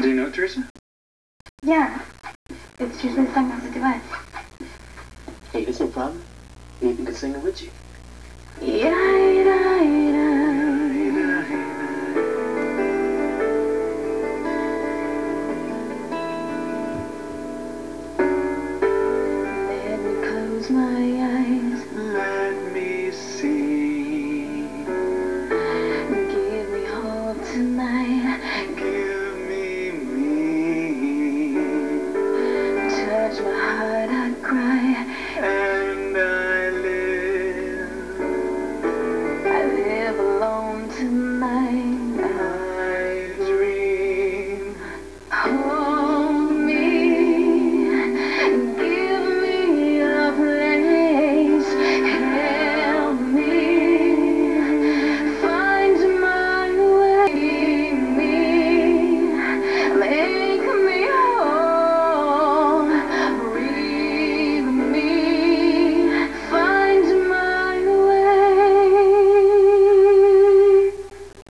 Do you know it, Teresa? Yeah. It's usually sung as a duet. Hey, there's no problem. We even could sing it with you. Let me close my